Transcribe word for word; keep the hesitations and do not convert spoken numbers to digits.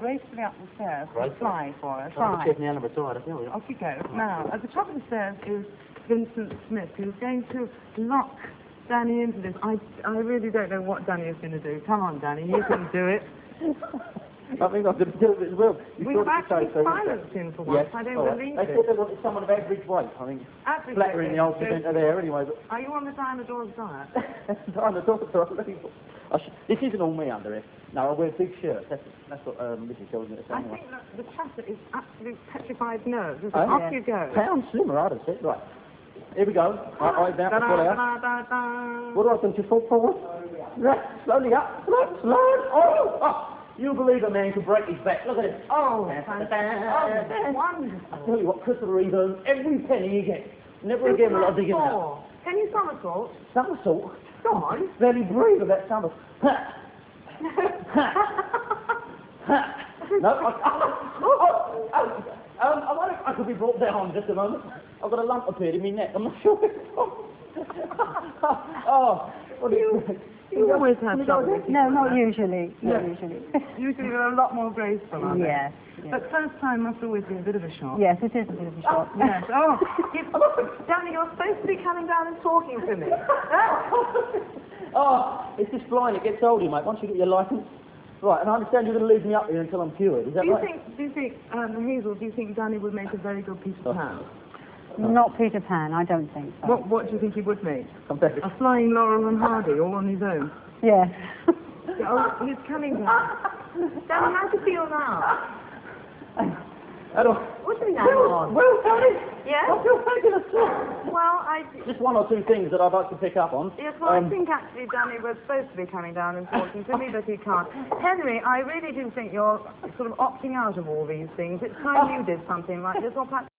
gracefully up the stairs Right. and fly for us. Fly. Fly. Off you go. Now, at the top of the stairs is Vincent Smith, who's going to lock Danny into this. I, I really don't know what Danny is going to do. Come on, Danny, you can do it. I think I could do it as well. You We've thought actually it so, silenced him for once. Yes. I don't All right. believe They it. said they wanted someone of average weight. I think Average flattering weight. the old So- presenter there anyway. But Are you on the Dinosaur's diet? I'm the doctor. I sh- this isn't all me under it. No, I wear big shirts. That's that's what um, Missus tells me to say. I Anyway. think that the chatter is absolute petrified nerves. So Oh, off yeah. you go. Pound slimmer, I'd have said. Right. Here we go. Right, right down, pull out. Da-da-da-da-da. What do I do? Just fall forward? Right, slowly up. Slow, slow. Oh, oh. You believe a man can break his back. Look at it. Oh, Da-da-da-da. fantastic. Oh, I wonderful. tell you what, Christopher Reeve earns every penny he gets. Never again will I dig him out. Four. Can you somersault? Somersault? Go on. Barely breathe with that somersault. No, I, oh, oh, oh, um, I wonder if I could be brought down just a moment. I've got a lump appeared in my neck. I'm not sure. Oh, what do you... You always have trouble. No, not usually. Not usually. Usually they're a lot more graceful, aren't they? Yes. yes. But first time must always be a bit of a shock. Yes, it is a bit of a shock. Yes. Oh, you, Danny, you're supposed to be coming down and talking to me. Oh, it's just flying. It gets older, mate. Once you get your licence. Right, and I understand you're going to leave me up here until I'm cured. Is that Do you right? think, do you think, um, Hazel, do you think Danny would make a very good Peter Pan? Not Peter Pan, I don't think so. What, what do you think he would make? I'm back. A flying Laurel and Hardy, all on his own. Yes. Oh, he's coming down. Danny, how do you feel now? I don't... What's the name Well, on? well, Tony, Yes? I feel fabulous. Well, I... Just one or two things that I'd like to pick up on. Yes, well, Um, I think actually Danny was supposed to be coming down and talking to me, but he can't. Henry, I really do think you're sort of opting out of all these things. It's time you did something like this, or perhaps